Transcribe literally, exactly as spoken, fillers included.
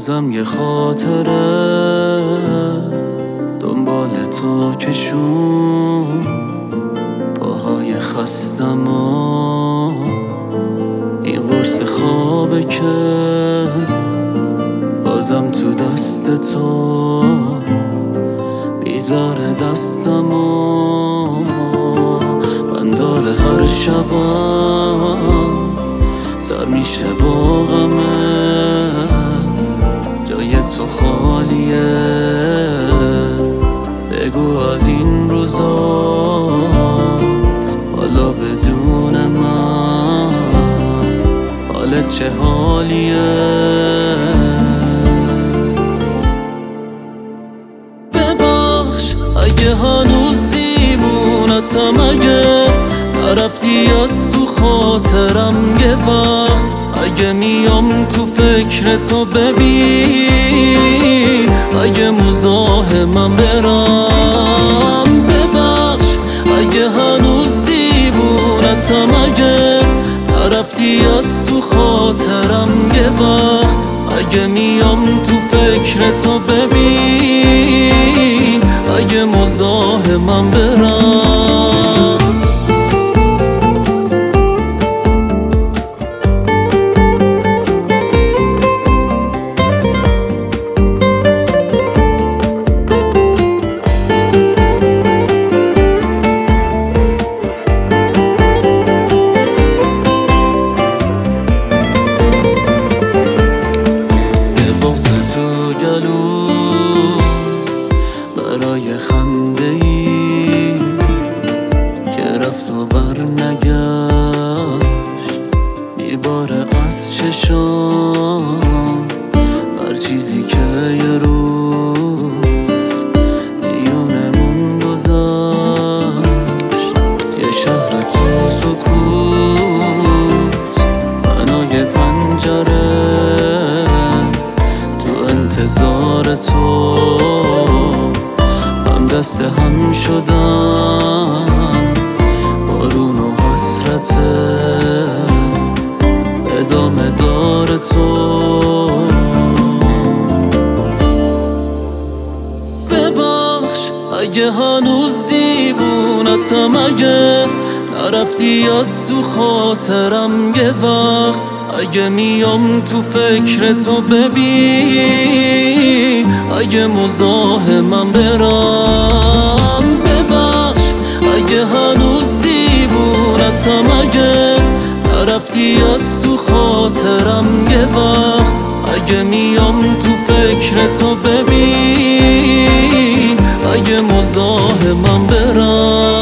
بازم یه خاطره دنبال تو کشون، پاهای خستم و این قرص خوابه که بازم تو دست تو بیزار دستم و من داره هر شبم سر میشه با غمت، جای تو خالیه بگو از این روزات حالا بدون من حالت چه حالیه. ببخش اگه هنوز دیوونتم، اگه نرفتی از تو خاطرم یه وقت، اگه میام تو فکر تو ببین اگه مزاحمم برم. ببخش اگه هنوز دیوونتم، اگه نرفتی از تو خاطرم یه وقت، اگه میام تو فکر تو ببین اگه مزاحمم برم. برای خنده ای که رفت و بر نگشت میباره از چشام هر چیزی که یه روز میونمون گذشت. یه شهر تو سکوت، بنای پنجره تو انتظار تو دست هم شدن، بارون و حسرت ادامه دار تو. ببخش اگه هنوز دیوونتم، اگه نرفتی از تو خاطرم یه وقت، اگه میام تو فکر تو ببین اگه مزاحمم برم. ببخش اگه هنوز دیوونتم، اگه نرفتی از تو خاطرم یه وقت، اگه میام تو فکر تو ببین اگه مزاحمم برم.